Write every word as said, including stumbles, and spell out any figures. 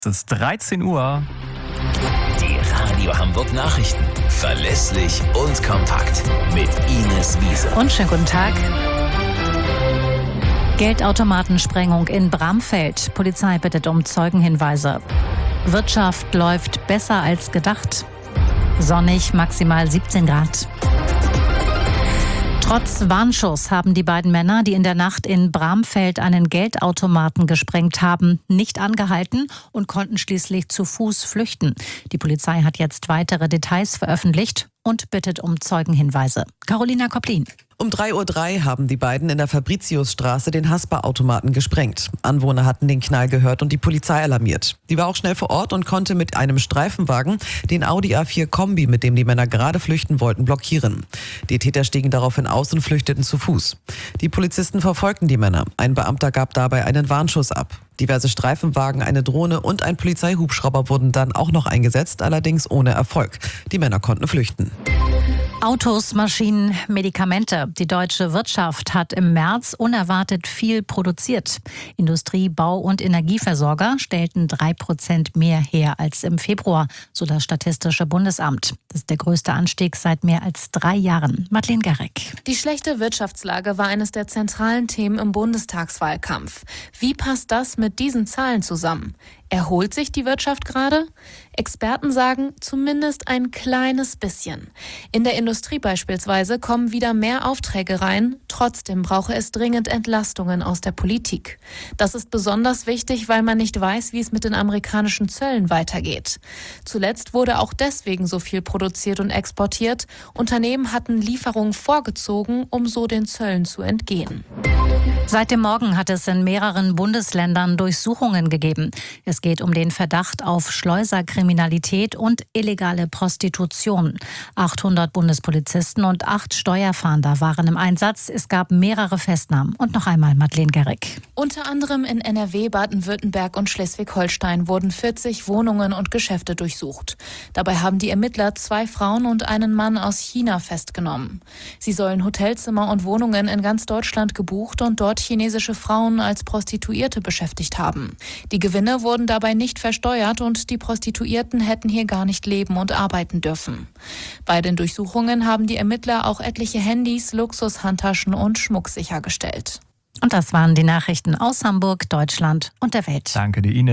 Es ist dreizehn Uhr. Die Radio Hamburg Nachrichten. Verlässlich und kompakt. Mit Ines Wiese. Und schönen guten Tag. Geldautomatensprengung in Bramfeld. Polizei bittet um Zeugenhinweise. Wirtschaft läuft besser als gedacht. Sonnig, maximal siebzehn Grad. Trotz Warnschuss haben die beiden Männer, die in der Nacht in Bramfeld einen Geldautomaten gesprengt haben, nicht angehalten und konnten schließlich zu Fuß flüchten. Die Polizei hat jetzt weitere Details veröffentlicht und bittet um Zeugenhinweise. Carolina Koplin. Um drei Uhr drei haben die beiden in der Fabritiusstraße den Haspa-Automaten gesprengt. Anwohner hatten den Knall gehört und die Polizei alarmiert. Die war auch schnell vor Ort und konnte mit einem Streifenwagen den Audi A vier Kombi, mit dem die Männer gerade flüchten wollten, blockieren. Die Täter stiegen daraufhin aus und flüchteten zu Fuß. Die Polizisten verfolgten die Männer. Ein Beamter gab dabei einen Warnschuss ab. Diverse Streifenwagen, eine Drohne und ein Polizeihubschrauber wurden dann auch noch eingesetzt, allerdings ohne Erfolg. Die Männer konnten flüchten. Autos, Maschinen, Medikamente. Die deutsche Wirtschaft hat im März unerwartet viel produziert. Industrie, Bau- und Energieversorger stellten drei Prozent mehr her als im Februar, so das Statistische Bundesamt. Das ist der größte Anstieg seit mehr als drei Jahren. Madeleine Garrick. Die schlechte Wirtschaftslage war eines der zentralen Themen im Bundestagswahlkampf. Wie passt das mit diesen Zahlen zusammen? Erholt sich die Wirtschaft gerade? Experten sagen, zumindest ein kleines bisschen. In der Industrie beispielsweise kommen wieder mehr Aufträge rein. Trotzdem brauche es dringend Entlastungen aus der Politik. Das ist besonders wichtig, weil man nicht weiß, wie es mit den amerikanischen Zöllen weitergeht. Zuletzt wurde auch deswegen so viel produziert und exportiert. Unternehmen hatten Lieferungen vorgezogen, um so den Zöllen zu entgehen. Seit dem Morgen hat es in mehreren Bundesländern Durchsuchungen gegeben. Es geht um den Verdacht auf Schleuserkriminalität und illegale Prostitution. achthundert Bundespolizisten und acht Steuerfahnder waren im Einsatz. Es gab mehrere Festnahmen. Und noch einmal Madeleine Garrick. Unter anderem in N R W, Baden-Württemberg und Schleswig-Holstein wurden vierzig Wohnungen und Geschäfte durchsucht. Dabei haben die Ermittler zwei Frauen und einen Mann aus China festgenommen. Sie sollen Hotelzimmer und Wohnungen in ganz Deutschland gebucht und dort chinesische Frauen als Prostituierte beschäftigt haben. Die Gewinne wurden dabei nicht versteuert und die Prostituierten hätten hier gar nicht leben und arbeiten dürfen. Bei den Durchsuchungen haben die Ermittler auch etliche Handys, Luxushandtaschen und Schmuck sichergestellt. Und das waren die Nachrichten aus Hamburg, Deutschland und der Welt. Danke dir, Ines.